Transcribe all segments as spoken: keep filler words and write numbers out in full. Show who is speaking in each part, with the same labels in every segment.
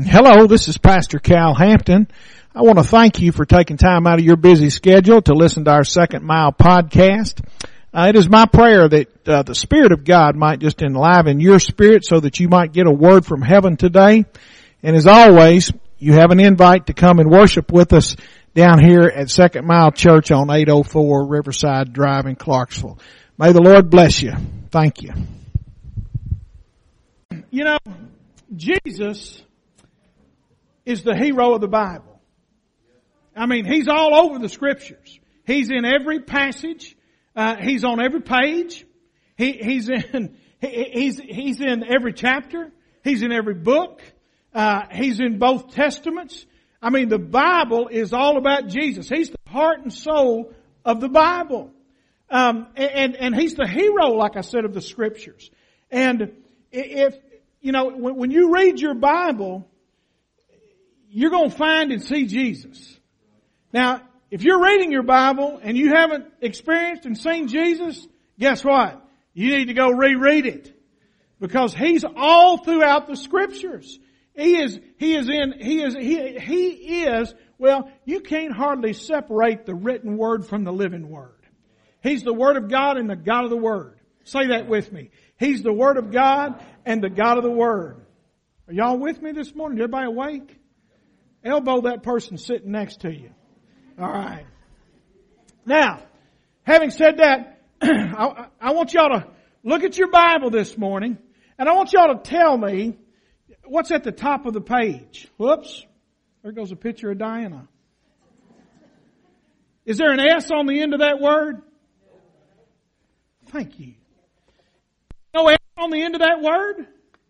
Speaker 1: Hello, this is Pastor Cal Hampton. I want to thank you for taking time out of your busy schedule to listen to our Second Mile podcast. Uh, it is my prayer that uh, the Spirit of God might just enliven your spirit so that you might get a word from heaven today. And as always, you have an invite to come and worship with us down here at Second Mile Church on eight oh four Riverside Drive in Clarksville. May the Lord bless you. Thank you. You know, Jesus is the hero of the Bible. I mean, He's all over the Scriptures. He's in every passage. Uh, he's on every page. He, he's in, he, he's, he's in every chapter. He's in every book. Uh, he's in both Testaments. I mean, the Bible is all about Jesus. He's the heart and soul of the Bible. Um, and, and He's the hero, like I said, of the Scriptures. And if, you know, when, when you read your Bible, you're going to find and see Jesus. Now, if you're reading your Bible and you haven't experienced and seen Jesus, guess what? You need to go reread it. Because He's all throughout the Scriptures. He is, He is in, He is, He, He is, well, you can't hardly separate the written Word from the living Word. He's the Word of God and the God of the Word. Say that with me. He's the Word of God and the God of the Word. Are y'all with me this morning? Is everybody awake? Elbow that person sitting next to you. All right. Now, having said that, I, I want y'all to look at your Bible this morning, and I want y'all to tell me what's at the top of the page. Whoops. There goes a picture of Diana. Is there an S on the end of that word? Thank you. No S on the end of that word?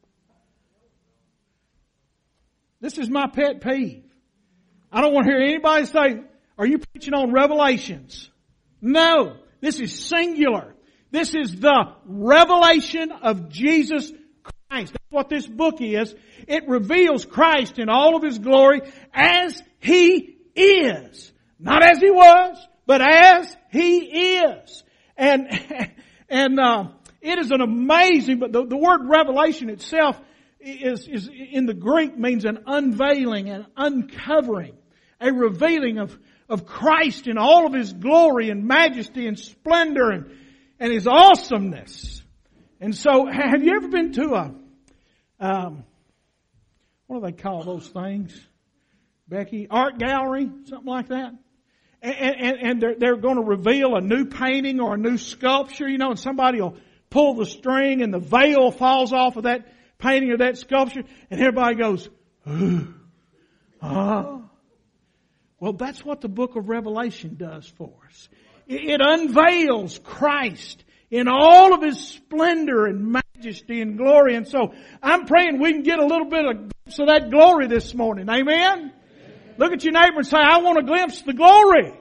Speaker 1: This is my pet peeve. I don't want to hear anybody say, are you preaching on Revelations? No. This is singular. This is the revelation of Jesus Christ. That's what this book is. It reveals Christ in all of His glory as He is. Not as He was, but as He is. And, and, uh, it is an amazing, but the, the word revelation itself is, is in the Greek means an unveiling, an uncovering, a revealing of, of Christ in all of His glory and majesty and splendor and, and His awesomeness. And so, have you ever been to a, um, what do they call those things? Becky? Art gallery? Something like that? And, and, and they're, they're going to reveal a new painting or a new sculpture, you know, and somebody will pull the string and the veil falls off of that painting or that sculpture, and everybody goes, ooh, ah. Well, that's what the book of Revelation does for us. It, it unveils Christ in all of His splendor and majesty and glory. And so I'm praying we can get a little bit of glimpse of that glory this morning. Amen? Amen. Look at your neighbor and say, I want to glimpse the glory.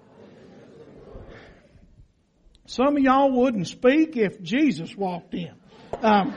Speaker 1: Some of y'all wouldn't speak if Jesus walked in. Um,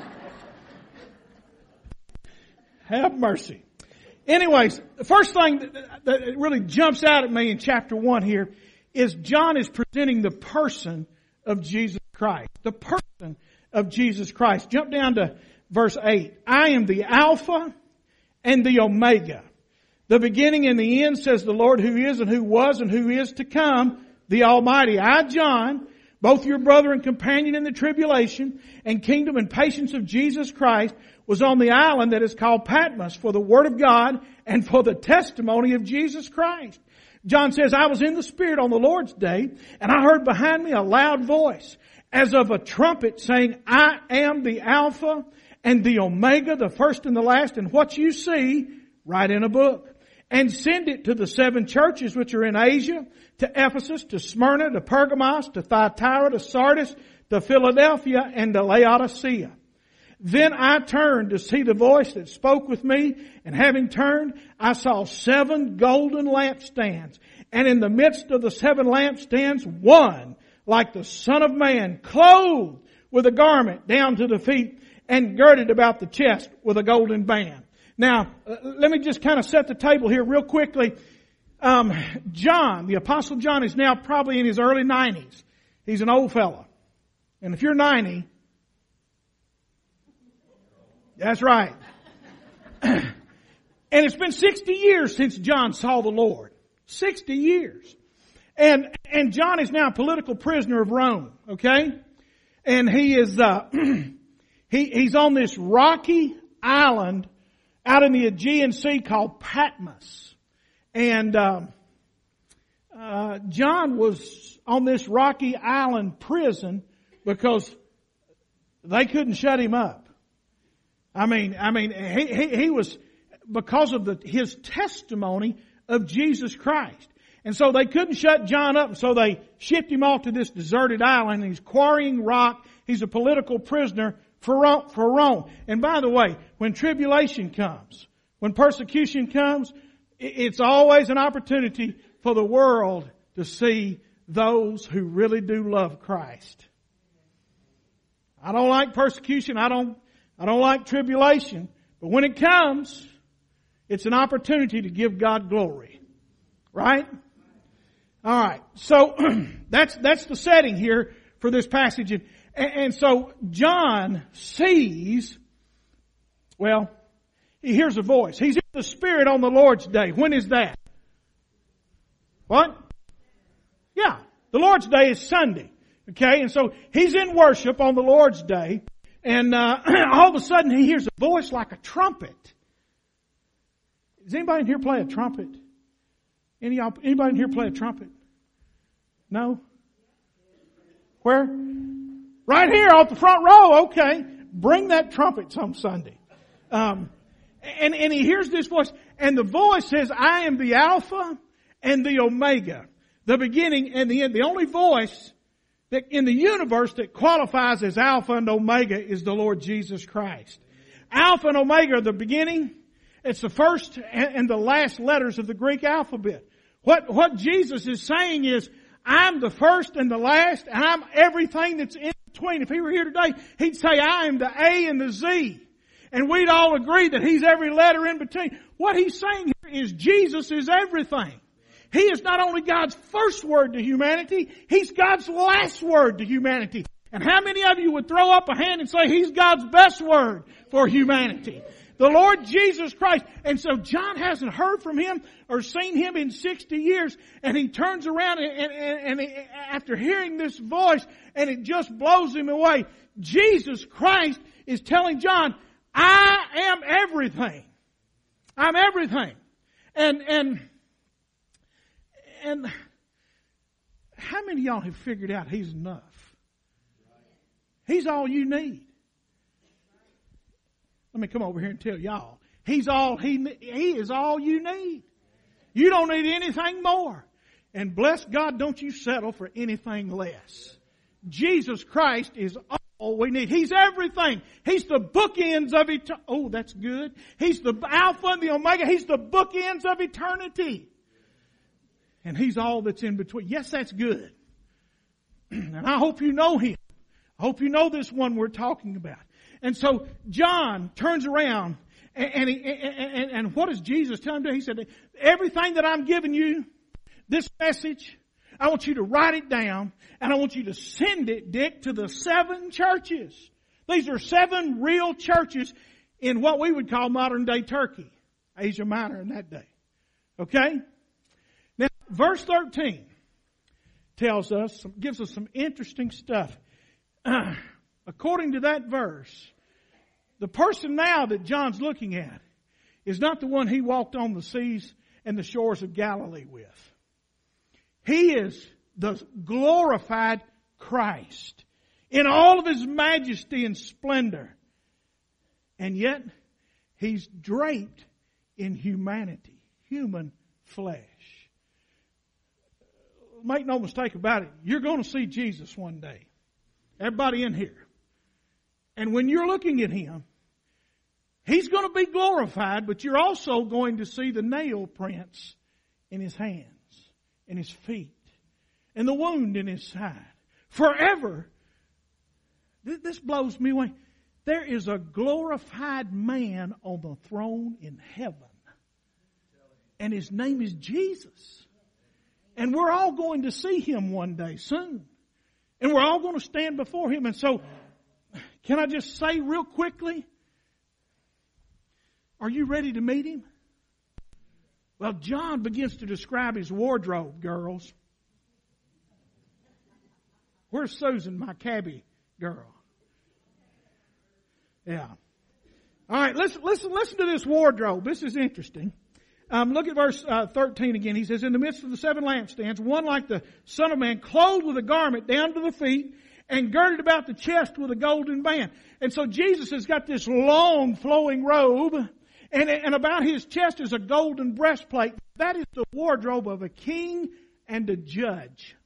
Speaker 1: have mercy. Anyways, the first thing that, that really jumps out at me in chapter one here is John is presenting the person of Jesus Christ. The person of Jesus Christ. Jump down to verse eight. I am the Alpha and the Omega. The beginning and the end, says the Lord, who is and who was and who is to come, the Almighty. I, John, both your brother and companion in the tribulation and kingdom and patience of Jesus Christ, was on the island that is called Patmos for the Word of God and for the testimony of Jesus Christ. John says, I was in the Spirit on the Lord's day, and I heard behind me a loud voice, as of a trumpet, saying, I am the Alpha and the Omega, the first and the last, and what you see, write in a book. And send it to the seven churches which are in Asia, to Ephesus, to Smyrna, to Pergamos, to Thyatira, to Sardis, to Philadelphia, and to Laodicea. Then I turned to see the voice that spoke with me, and having turned, I saw seven golden lampstands, and in the midst of the seven lampstands, one like the Son of Man, clothed with a garment down to the feet, and girded about the chest with a golden band. Now, uh, let me just kind of set the table here real quickly. Um, John, the Apostle John, is now probably in his early nineties. He's an old fella. And if you're ninety, that's right. And it's been sixty years since John saw the Lord. sixty years. And, and John is now a political prisoner of Rome, okay? And he is, uh, he, he's on this rocky island out in the Aegean Sea called Patmos. And, um, uh, John was on this rocky island prison because they couldn't shut him up. I mean, I mean, he, he, he was, because of the, his testimony of Jesus Christ. And so they couldn't shut John up, so they shipped him off to this deserted island. He's quarrying rock. He's a political prisoner for Rome, for Rome. And by the way, when tribulation comes, when persecution comes, it's always an opportunity for the world to see those who really do love Christ. I don't like persecution. I don't, I don't like tribulation. But when it comes, it's an opportunity to give God glory. Right? All right. So that's, that's the setting here for this passage. And, and so John sees, well, he hears a voice. He's in the Spirit on the Lord's day. When is that? What? Yeah. The Lord's day is Sunday. Okay. And so he's in worship on the Lord's day. And, uh, all of a sudden he hears a voice like a trumpet. Does anybody in here play a trumpet? Any, anybody in here play a trumpet? No? Where? Right here off the front row. Okay. Bring that trumpet some Sunday. Um, and, and he hears this voice, and the voice says, I am the Alpha and the Omega, the beginning and the end. The only voice that in the universe that qualifies as Alpha and Omega is the Lord Jesus Christ. Alpha and Omega are the beginning. It's the first and the last letters of the Greek alphabet. What, what Jesus is saying is, I'm the first and the last, and I'm everything that's in between. If he were here today, he'd say, I am the A and the Z. And we'd all agree that he's every letter in between. What he's saying here is Jesus is everything. He is not only God's first word to humanity, he's God's last word to humanity. And how many of you would throw up a hand and say he's God's best word for humanity? The Lord Jesus Christ. And so John hasn't heard from him or seen him in sixty years. And he turns around and, and, and, and after hearing this voice, and it just blows him away. Jesus Christ is telling John, I am everything. I'm everything. And, and, and how many of y'all have figured out he's enough? He's all you need. Let me come over here and tell y'all. He's all he, he is all you need. You don't need anything more. And bless God, don't you settle for anything less. Jesus Christ is all we need. He's everything. He's the bookends of eternity. Oh, that's good. He's the Alpha and the Omega. He's the bookends of eternity. And he's all that's in between. Yes, that's good. And I hope you know him. I hope you know this one we're talking about. And so John turns around and, and, he, and, and what does Jesus tell him to do? He said, everything that I'm giving you, this message, I want you to write it down and I want you to send it, Dick, to the seven churches. These are seven real churches in what we would call modern day Turkey, Asia Minor in that day. Okay? Now, verse thirteen tells us, gives us some interesting stuff. Uh, according to that verse, the person now that John's looking at is not the one he walked on the seas and the shores of Galilee with. He is the glorified Christ in all of his majesty and splendor. And yet, he's draped in humanity, human flesh. Make no mistake about it, you're going to see Jesus one day. Everybody in here. And when you're looking at him, he's going to be glorified, but you're also going to see the nail prints in his hands, in his feet, and the wound in his side. Forever. This blows me away. There is a glorified man on the throne in heaven. And his name is Jesus. And we're all going to see him one day soon. And we're all going to stand before him. And so, can I just say real quickly, are you ready to meet him? Well, John begins to describe his wardrobe, girls. Where's Susan, my cabbie girl? Yeah. All right, listen, listen, listen to this wardrobe. This is interesting. Um, look at verse uh, thirteen again. He says, in the midst of the seven lampstands, one like the Son of Man, clothed with a garment down to the feet, and girded about the chest with a golden band. And so Jesus has got this long flowing robe, and, and about his chest is a golden breastplate. That is the wardrobe of a king and a judge.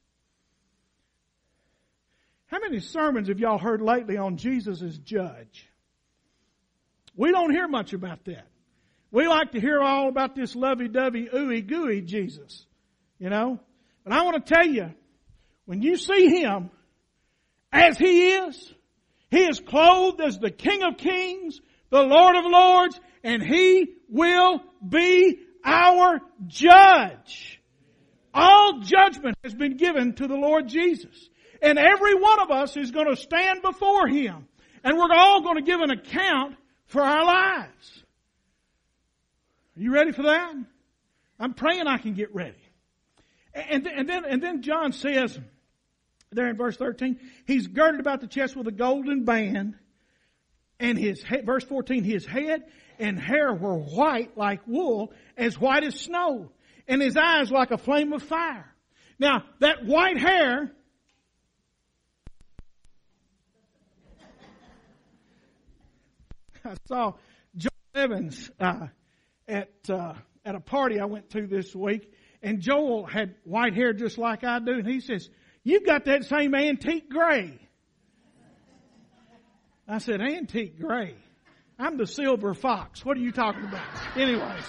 Speaker 1: How many sermons have y'all heard lately on Jesus as judge? We don't hear much about that. We like to hear all about this lovey-dovey, ooey-gooey Jesus, you know. But I want to tell you, when you see him as he is, he is clothed as the King of Kings, the Lord of Lords, and he will be our judge. All judgment has been given to the Lord Jesus. And every one of us is going to stand before him. And we're all going to give an account for our lives. Are you ready for that? I'm praying I can get ready. And, and then, and then John says, there in verse thirteen, he's girded about the chest with a golden band, and his head, verse fourteen, his head and hair were white like wool, as white as snow, and his eyes like a flame of fire. Now, that white hair, I saw Joel Evans uh, at uh, at a party I went to this week, and Joel had white hair just like I do, and he says, "You've got that same antique gray." I said, "Antique gray? I'm the silver fox. What are you talking about?" Anyways,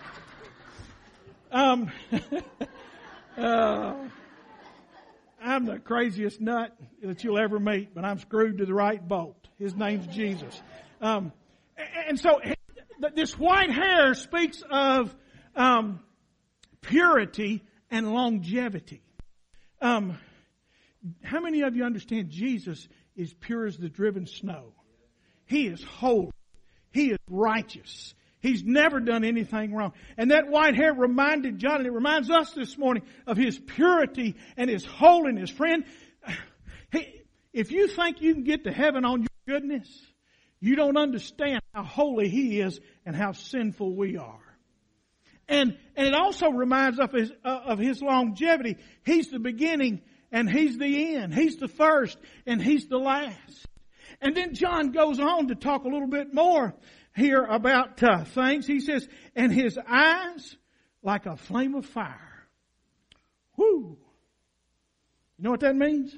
Speaker 1: um, uh, I'm the craziest nut that you'll ever meet, but I'm screwed to the right bolt. His name's Jesus. Um, and so this white hair speaks of um, purity and longevity. Um, how many of you understand Jesus is pure as the driven snow? He is holy. He is righteous. He's never done anything wrong. And that white hair reminded John, and it reminds us this morning of his purity and his holiness. Friend, he, if you think you can get to heaven on your goodness, you don't understand how holy he is and how sinful we are. And, and it also reminds us of his, uh, of his longevity. He's the beginning and he's the end. He's the first and he's the last. And then John goes on to talk a little bit more here about uh, things. He says, and his eyes like a flame of fire. Whoo! You know what that means?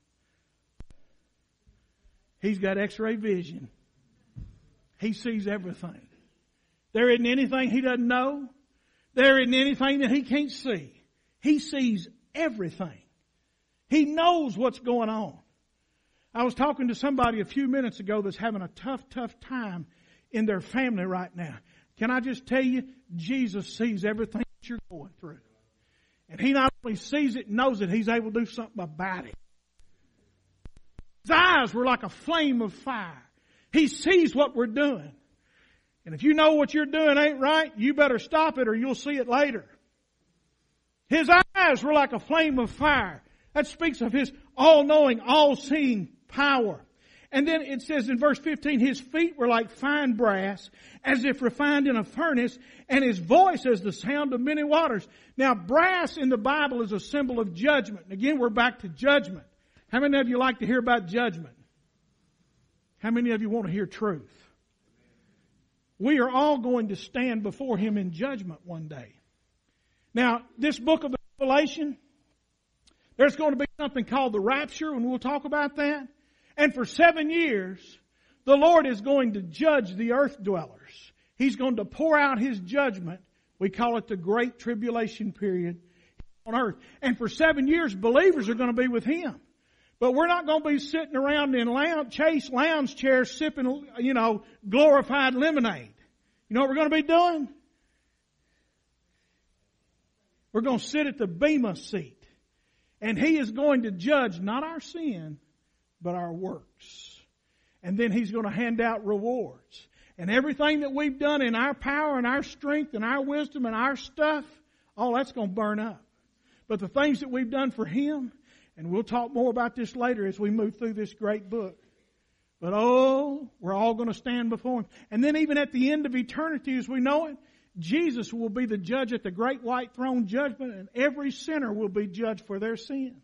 Speaker 1: He's got X-ray vision. He sees everything. There isn't anything he doesn't know. There isn't anything that he can't see. He sees everything. He knows what's going on. I was talking to somebody a few minutes ago that's having a tough, tough time in their family right now. Can I just tell you, Jesus sees everything that you're going through. And he not only sees it, knows it, he's able to do something about it. His eyes were like a flame of fire. He sees what we're doing. And if you know what you're doing ain't right, you better stop it or you'll see it later. His eyes were like a flame of fire. That speaks of his all-knowing, all-seeing power. And then it says in verse fifteen, his feet were like fine brass, as if refined in a furnace, and his voice as the sound of many waters. Now, brass in the Bible is a symbol of judgment. And again, we're back to judgment. How many of you like to hear about judgment? How many of you want to hear truth? We are all going to stand before him in judgment one day. Now, this book of the Revelation, there's going to be something called the rapture, and we'll talk about that. And for seven years, the Lord is going to judge the earth dwellers. He's going to pour out his judgment. We call it the Great Tribulation period on earth. And for seven years, believers are going to be with him. But we're not going to be sitting around in lounge, chase lounge chairs sipping, you know, glorified lemonade. You know what we're going to be doing? We're going to sit at the Bema seat. And he is going to judge not our sin, but our works. And then he's going to hand out rewards. And everything that we've done in our power and our strength and our wisdom and our stuff, all that's going to burn up. But the things that we've done for Him, and we'll talk more about this later as we move through this great book. But oh, we're all going to stand before Him. And then even at the end of eternity as we know it, Jesus will be the judge at the great white throne judgment, and every sinner will be judged for their sins.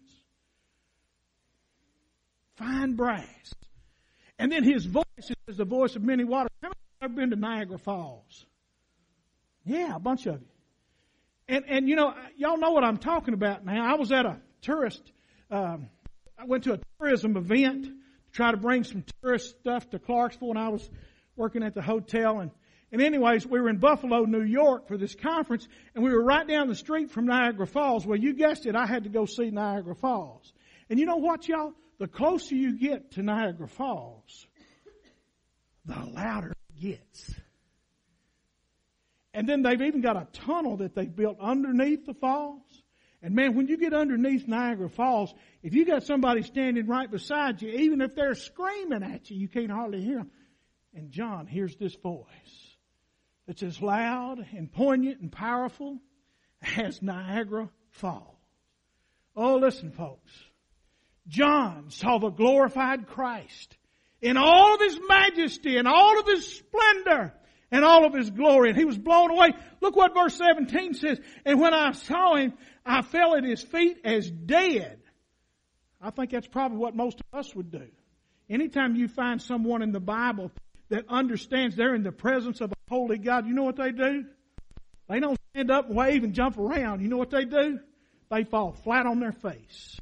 Speaker 1: Fine brass. And then His voice is the voice of many waters. How many have ever been to Niagara Falls? Yeah, a bunch of you. And, and you know, y'all know what I'm talking about now. I was at a tourist, um, I went to a tourism event to try to bring some tourist stuff to Clarksville, and I was working at the hotel. And, and anyways, we were in Buffalo, New York for this conference, and we were right down the street from Niagara Falls. Well, you guessed it, I had to go see Niagara Falls. And you know what, y'all? The closer you get to Niagara Falls, the louder it gets. And then they've even got a tunnel that they built underneath the falls. And man, when you get underneath Niagara Falls, if you got somebody standing right beside you, even if they're screaming at you, you can't hardly hear them. And John hears this voice that's as loud and poignant and powerful as Niagara Falls. Oh, listen, folks. John saw the glorified Christ in all of His majesty and all of His splendor and all of His glory. And he was blown away. Look what verse seventeen says. And when I saw Him, I fell at His feet as dead. I think that's probably what most of us would do. Anytime you find someone in the Bible that understands they're in the presence of a holy God, you know what they do? They don't stand up and wave and jump around. You know what they do? They fall flat on their face.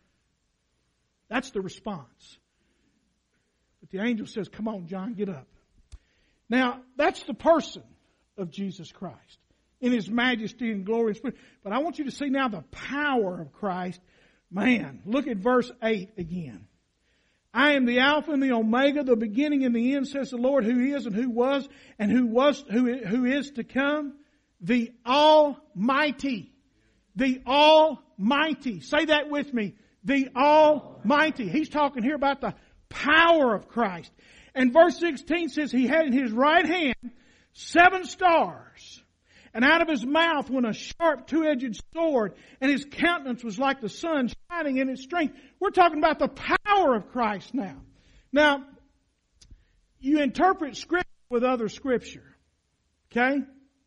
Speaker 1: That's the response. But the angel says, come on, John, get up. Now, that's the person of Jesus Christ in His majesty and glory. But I want you to see now the power of Christ. Man, look at verse eight again. I am the Alpha and the Omega, the beginning and the end, says the Lord, who is and who was and who was who, who is to come, the Almighty. The Almighty. Say that with me. The Almighty. He's talking here about the power of Christ. And verse sixteen says He had in His right hand seven stars. And out of His mouth went a sharp two-edged sword. And His countenance was like the sun shining in its strength. We're talking about the power of Christ now. Now, you interpret Scripture with other Scripture. Okay?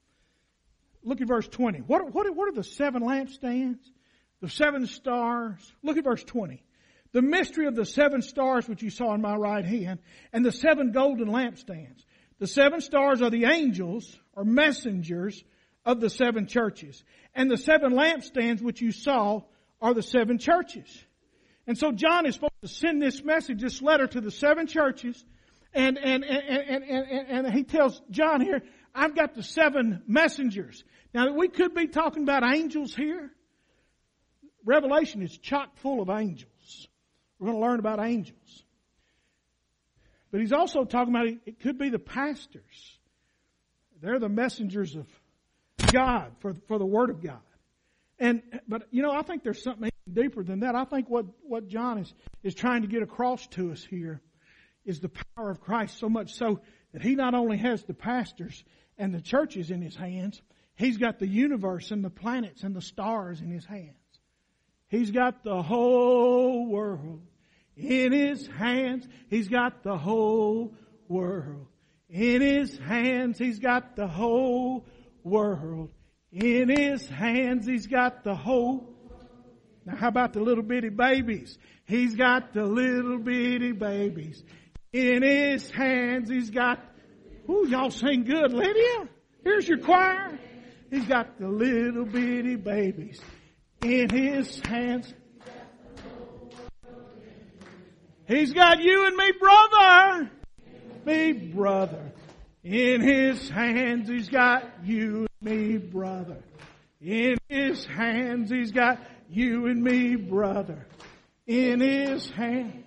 Speaker 1: Look at verse twenty. What, what, what are the seven lampstands? The seven stars. Look at verse twenty. The mystery of the seven stars which you saw in my right hand, and the seven golden lampstands. The seven stars are the angels or messengers of the seven churches. And the seven lampstands which you saw are the seven churches. And so John is supposed to send this message, this letter to the seven churches. And, and, and, and, and, and he tells John here, I've got the seven messengers. Now we could be talking about angels here. Revelation is chock full of angels. We're going to learn about angels. But he's also talking about, it could be the pastors. They're the messengers of God for, for the Word of God. And, but, you know, I think there's something deeper than that. I think what, what John is, is trying to get across to us here is the power of Christ, so much so that He not only has the pastors and the churches in His hands, He's got the universe and the planets and the stars in His hands. He's got the whole world in His hands. He's got the whole world in His hands. He's got the whole world in His hands. He's got the whole. Now how about the little bitty babies? He's got the little bitty babies in His hands. He's got, ooh, y'all sing good, Lydia. Here's your choir. He's got the little bitty babies in His hands. He's got you and me, brother. Me, brother. In His hands, He's got you and me, brother. In His hands, He's got you and me, brother. In His hands.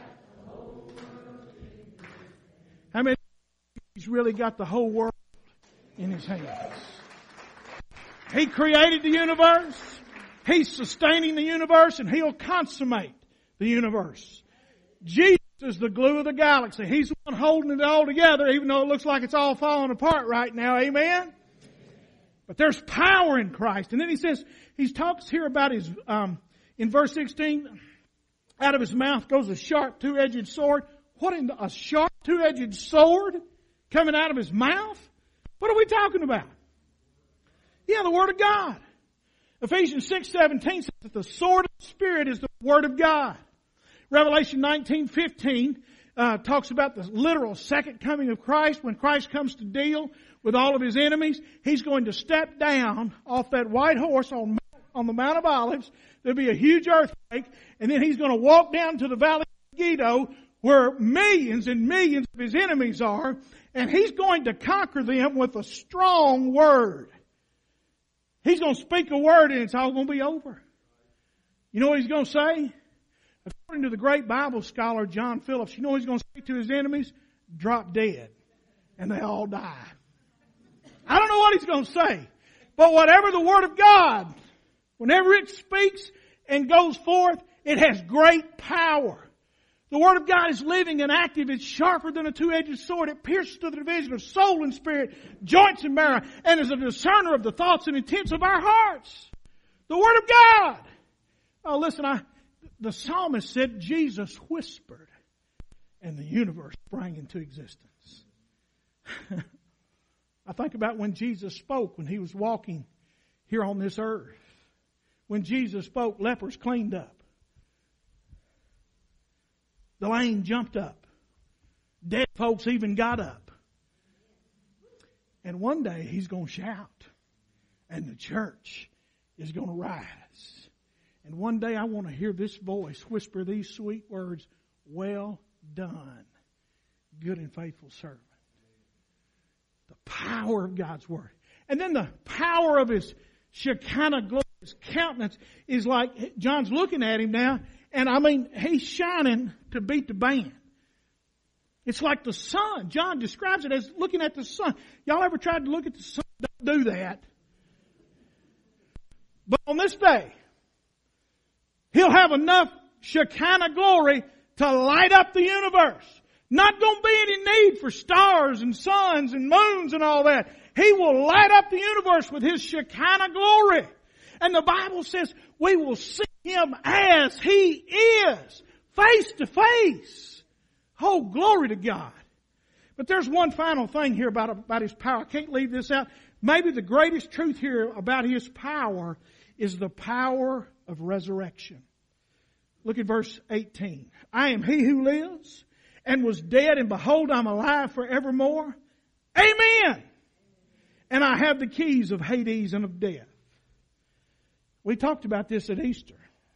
Speaker 1: How many? He's really got the whole world in His hands. He created the universe. He's sustaining the universe, and He'll consummate the universe. Jesus is the glue of the galaxy. He's the one holding it all together, even though it looks like it's all falling apart right now. Amen? But there's power in Christ. And then he says, he talks here about his, um, in verse sixteen, out of his mouth goes a sharp two-edged sword. What in the, a sharp two-edged sword coming out of his mouth? What are we talking about? Yeah, the Word of God. Ephesians six seventeen says that the sword of the Spirit is the Word of God. Revelation nineteen fifteen uh, talks about the literal second coming of Christ. When Christ comes to deal with all of His enemies, He's going to step down off that white horse on, on the Mount of Olives. There'll be a huge earthquake, and then He's going to walk down to the valley of Megiddo, where millions and millions of His enemies are, and He's going to conquer them with a strong word. He's going to speak a word and it's all going to be over. You know what He's going to say? According to the great Bible scholar John Phillips, you know what He's going to say to His enemies? Drop dead. And they all die. I don't know what He's going to say. But whatever the Word of God, whenever it speaks and goes forth, it has great power. The Word of God is living and active. It's sharper than a two-edged sword. It pierces to the division of soul and spirit, joints and marrow, and is a discerner of the thoughts and intents of our hearts. The Word of God. Oh, listen, I, the psalmist said Jesus whispered, and the universe sprang into existence. I think about when Jesus spoke, when He was walking here on this earth. When Jesus spoke, lepers cleaned up. The lame jumped up. Dead folks even got up. And one day He's going to shout. And the church is going to rise. And one day I want to hear this voice whisper these sweet words, well done, good and faithful servant. The power of God's Word. And then the power of His Shekinah glory, His countenance is like, John's looking at Him now, and I mean, He's shining to beat the band. It's like the sun. John describes it as looking at the sun. Y'all ever tried to look at the sun? Don't do that. But on this day, He'll have enough Shekinah glory to light up the universe. Not going to be any need for stars and suns and moons and all that. He will light up the universe with His Shekinah glory. And the Bible says we will see Him as He is, face to face. Oh, glory to God. But there's one final thing here about, about His power. I can't leave this out. Maybe the greatest truth here about His power is the power of resurrection. Look at verse eighteen. I am He who lives and was dead, and behold, I'm alive forevermore. Amen. And I have the keys of Hades and of death. We talked about this at Easter.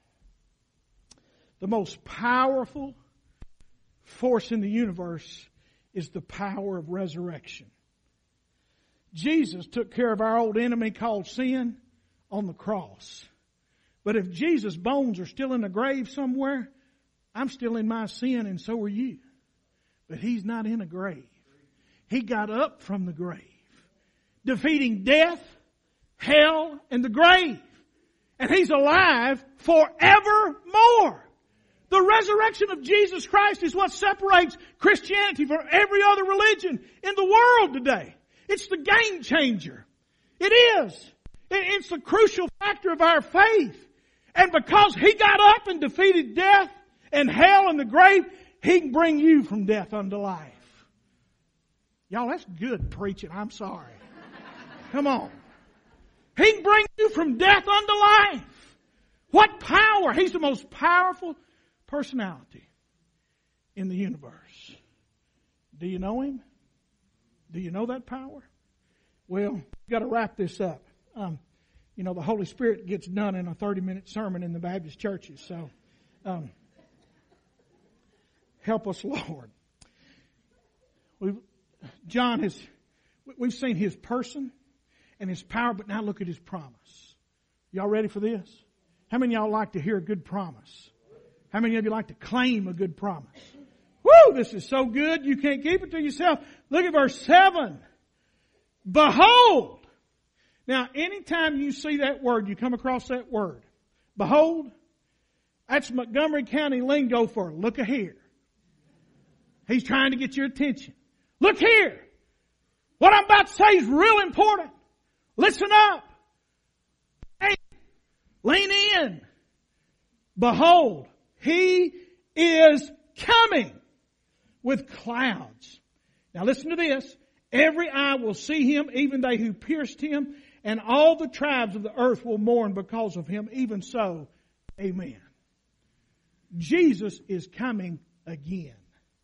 Speaker 1: The most powerful force in the universe is the power of resurrection. Jesus took care of our old enemy called sin on the cross. But if Jesus' bones are still in the grave somewhere, I'm still in my sin and so are you. But He's not in a grave. He got up from the grave, defeating death, hell, and the grave. And He's alive forevermore. The resurrection of Jesus Christ is what separates Christianity from every other religion in the world today. It's the game changer. It is. It's the crucial factor of our faith. And because He got up and defeated death and hell and the grave, He can bring you from death unto life. Y'all, that's good preaching. I'm sorry. Come on. He can bring you from death unto life. What power! He's the most powerful personality in the universe. Do you know Him? Do you know that power? Well, we've got to wrap this up. Um, you know, the Holy Spirit gets done in a thirty-minute sermon in the Baptist churches. So, um, help us, Lord. We've, John has, we've seen His person and His power, but now look at His promise. Y'all ready for this? How many of y'all like to hear a good promise? How many of you like to claim a good promise? Woo! This is so good you can't keep it to yourself. Look at verse seven. Behold. Now, anytime you see that word, you come across that word, behold, that's Montgomery County lingo for look a here. He's trying to get your attention. Look here. What I'm about to say is real important. Listen up. Hey, lean in. Behold, He is coming with clouds. Now listen to this. Every eye will see Him, even they who pierced Him, and all the tribes of the earth will mourn because of Him. Even so, amen. Jesus is coming again.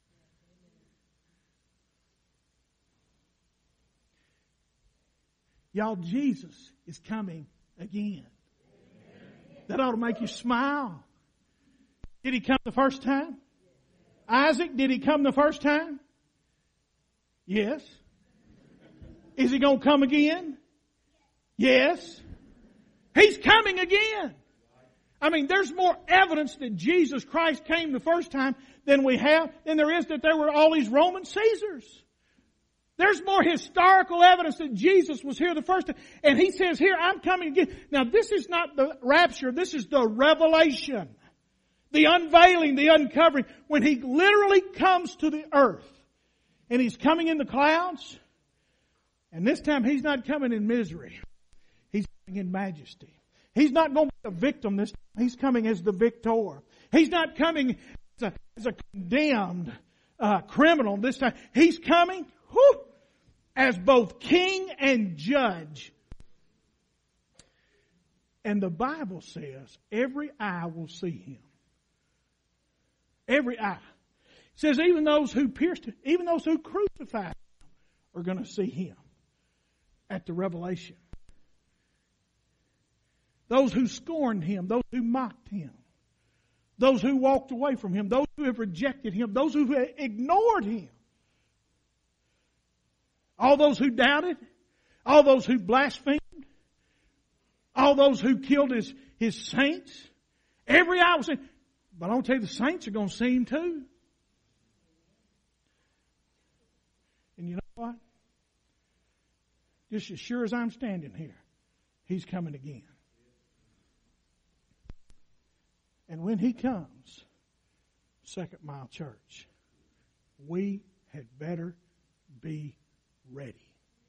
Speaker 1: Y'all, Jesus is coming again. That ought to make you smile. Did He come the first time? Isaac, did he come the first time? Yes. Is He going to come again? Yes. He's coming again. I mean, there's more evidence that Jesus Christ came the first time than we have, than there is that there were all these Roman Caesars. There's more historical evidence that Jesus was here the first time. And He says here, I'm coming again. Now this is not the rapture. This is the revelation. The unveiling, the uncovering. When He literally comes to the earth. And He's coming in the clouds. And this time He's not coming in misery. He's coming in majesty. He's not going to be a victim this time. He's coming as the victor. He's not coming as a, as a condemned uh, criminal this time. He's coming, whew, as both king and judge. And the Bible says every eye will see Him. Every eye. It says even those who pierced Him, even those who crucified Him are going to see Him at the revelation. Those who scorned Him, those who mocked Him, those who walked away from Him, those who have rejected Him, those who have ignored Him. All those who doubted, all those who blasphemed, all those who killed His, His saints. Every eye was saying, but I'm going to tell you, the saints are going to see Him too. And you know what? Just as sure as I'm standing here, He's coming again. And when He comes, Second Mile Church, we had better be ready.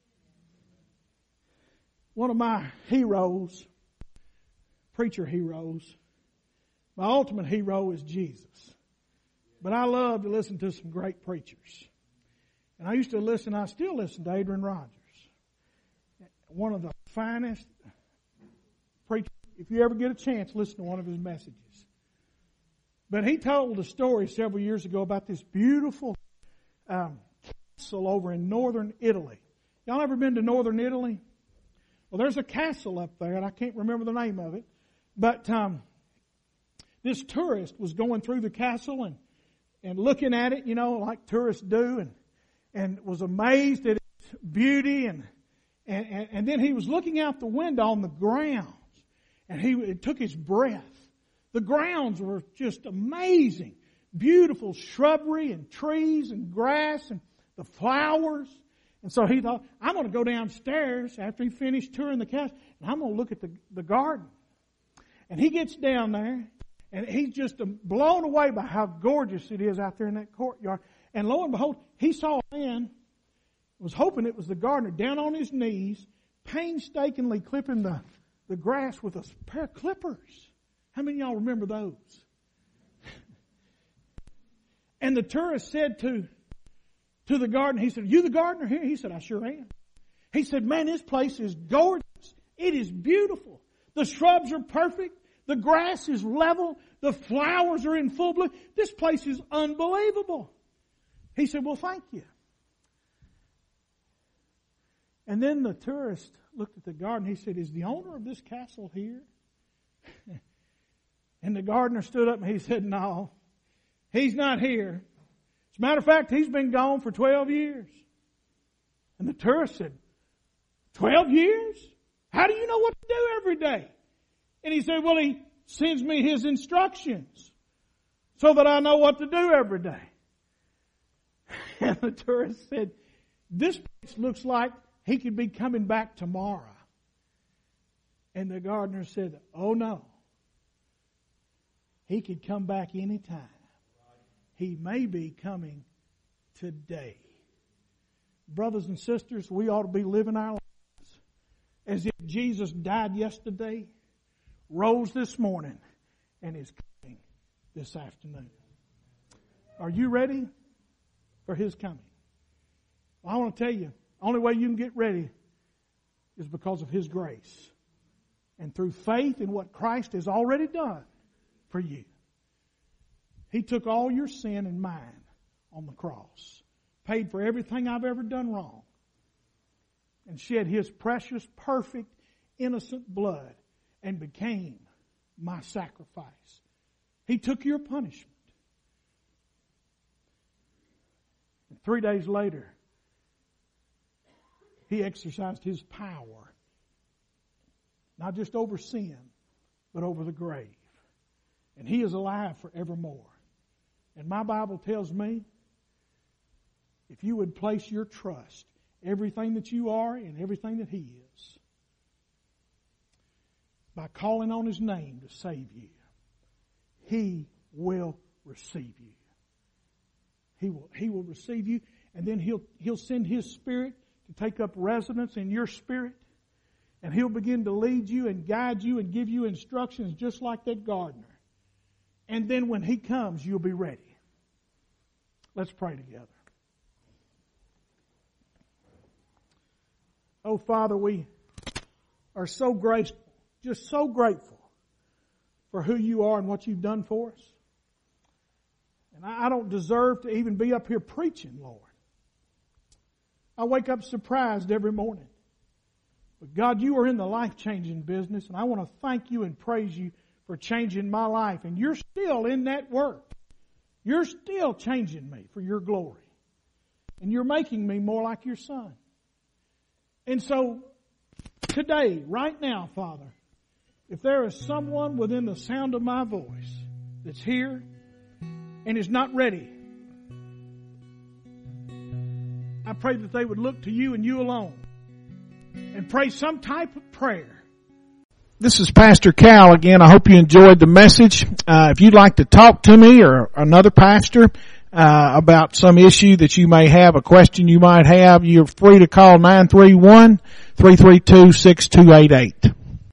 Speaker 1: One of my heroes, preacher heroes, my ultimate hero is Jesus. But I love to listen to some great preachers. And I used to listen, I still listen to Adrian Rogers. One of the finest preachers. If you ever get a chance, listen to one of his messages. But he told a story several years ago about this beautiful um, castle over in northern Italy. Y'all ever been to northern Italy? Well, there's a castle up there, and I can't remember the name of it. But um, this tourist was going through the castle and, and looking at it, you know, like tourists do, and and was amazed at its beauty. And, and, and, and then he was looking out the window on the grounds, and he it took his breath. The grounds were just amazing. Beautiful shrubbery and trees and grass and the flowers. And so he thought, I'm going to go downstairs after he finished touring the castle, and I'm going to look at the, the garden. And he gets down there, and he's just blown away by how gorgeous it is out there in that courtyard. And lo and behold, he saw a man, was hoping it was the gardener, down on his knees, painstakingly clipping the, the grass with a pair of clippers. How many of y'all remember those? And the tourist said to, to the gardener, he said, you the gardener here? He said, I sure am. He said, man, this place is gorgeous. It is beautiful. The shrubs are perfect. The grass is level. The flowers are in full bloom. This place is unbelievable. He said, well, thank you. And then the tourist looked at the garden. He said, is the owner of this castle here? And the gardener stood up and he said, no, he's not here. As a matter of fact, he's been gone for twelve years. And the tourist said, twelve years? How do you know what to do every day? And he said, well, he sends me his instructions so that I know what to do every day. And the tourist said, this place looks like he could be coming back tomorrow. And the gardener said, oh no. He could come back anytime. He may be coming today. Brothers and sisters, we ought to be living our lives as if Jesus died yesterday, rose this morning, and is coming this afternoon. Are you ready for His coming? Well, I want to tell you, the only way you can get ready is because of His grace and through faith in what Christ has already done for you. He took all your sin and mine on the cross, paid for everything I've ever done wrong, and shed His precious, perfect, innocent blood and became my sacrifice. He took your punishment. And three days later, He exercised His power, not just over sin, but over the grave. And He is alive forevermore. And my Bible tells me, if you would place your trust, everything that you are and everything that He is, by calling on His name to save you, He will receive you. He will, He will receive you, and then He'll, He'll send His Spirit to take up residence in your spirit, and He'll begin to lead you and guide you and give you instructions just like that gardener. And then when He comes, you'll be ready. Let's pray together. Oh, Father, we are so grateful, just so grateful for who You are and what You've done for us. And I don't deserve to even be up here preaching, Lord. I wake up surprised every morning. But God, You are in the life-changing business, and I want to thank You and praise You for changing my life. And You're still in that work. You're still changing me for Your glory. And You're making me more like Your Son. And so, today, right now, Father, if there is someone within the sound of my voice that's here and is not ready, I pray that they would look to You and You alone and pray some type of prayer. This is Pastor Cal again. I hope you enjoyed the message. Uh, if you'd like to talk to me or another pastor uh, about some issue that you may have, a question you might have, you're free to call nine three one, three three two, six two eight eight.